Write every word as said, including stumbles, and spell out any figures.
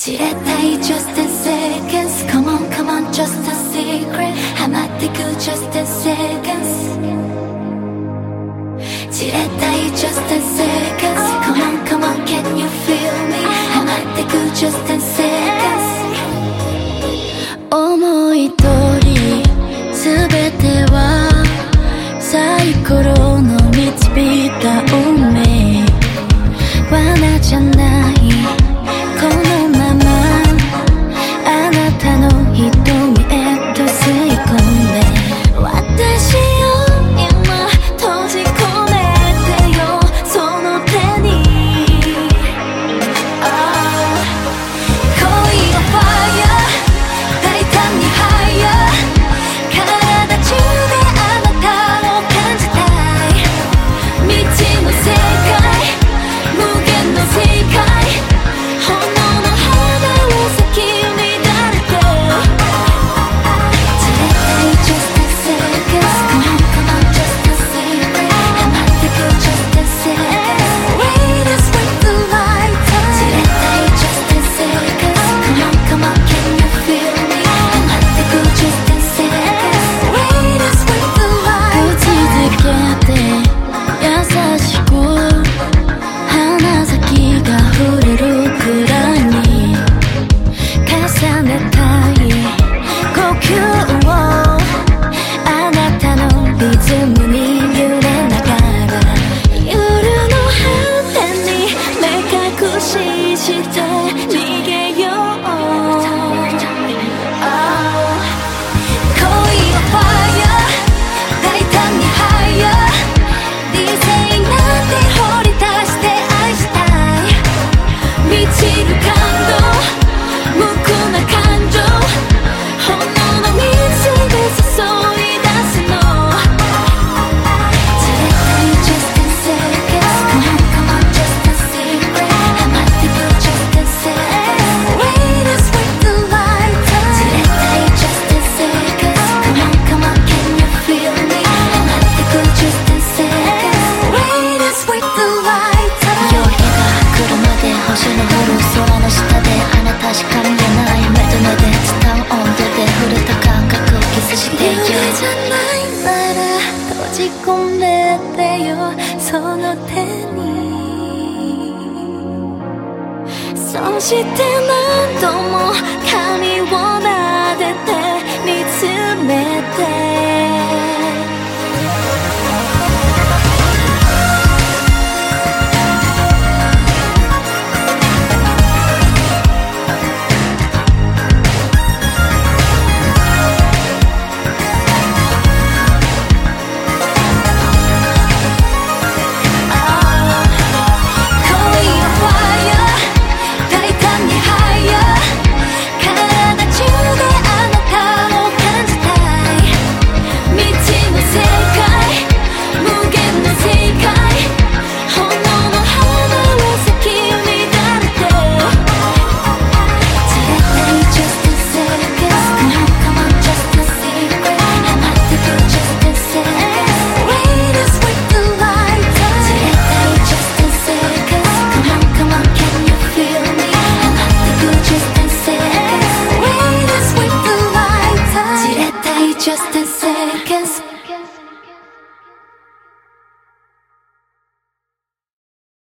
知れたい just a seconds Come on come on just a secret ハマってく just a seconds 知れたい just a seconds Come on come on can you feel me ハマってく just a seconds 思い通り全てはサイコロの導いた運命罠じゃないこのままあなたの瞳へと吸い込んで私を今閉じ込めてよその手に、oh、恋のファイヤー大胆にハイヤー体中であなたを感じたい未知の世界無限の世界炎の花を咲き乱れて知れたい just a seconds Come on come on just a secret ハマってく just a seconds Wait is with the light 知れたい just a seconds Come on come on can you feel me ハマってく just a seconds Wait is with the light 打ちづけて優しく花咲が触れるくらいに重ねたい呼吸をあなたのリズムに揺れながら夜の果てに目隠しして逃げよう、oh、恋はファイヤー大胆にハイヤー理性なんて掘り出して愛したい満ちる感動無垢な感情炎の水で注い出すの知れたい just a seconds Come on come on just a secret ハマってく just a seconds Wait is with the light 知れたい just a seconds Come on come on can you feel me ハマってく just a seconds Wait is with the light 夜日が来るまで星の降る空の下であなたしか見えない目と目で伝う温度で触れた感覚をキスしてよ夢じゃないなら閉じ込めてよその手にそして何度も髪を撫